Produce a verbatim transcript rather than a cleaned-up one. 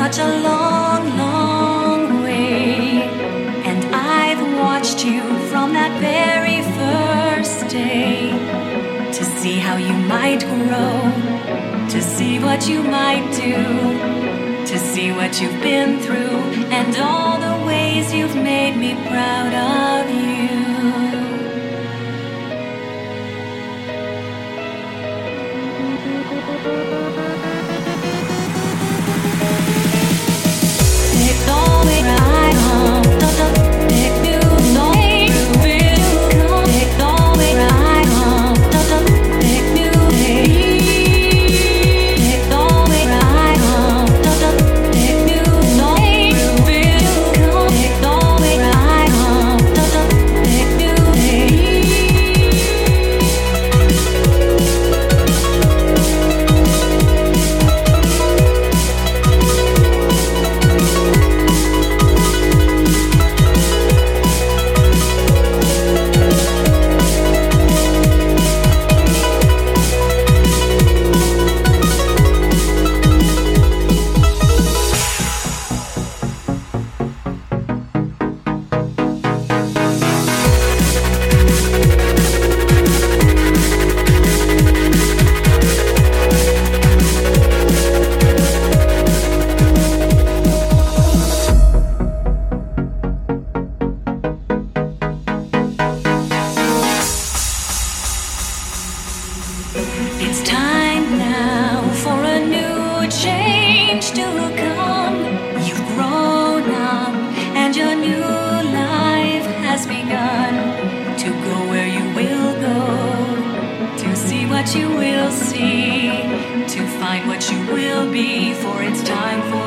such a long, long way. And I've watched you from that very first day, to see how you might grow, to see what you might do, to see what you've been through, and all the ways you've made me proud of you. Take all the right on, take you no will come. Take all the right on, take you take all the right on, take you no will come. Take all the right on, take you It's time now for a new change to come. You've grown up and your new life has begun. To go where you will go, to see what you will see, to find what you will be, for it's time for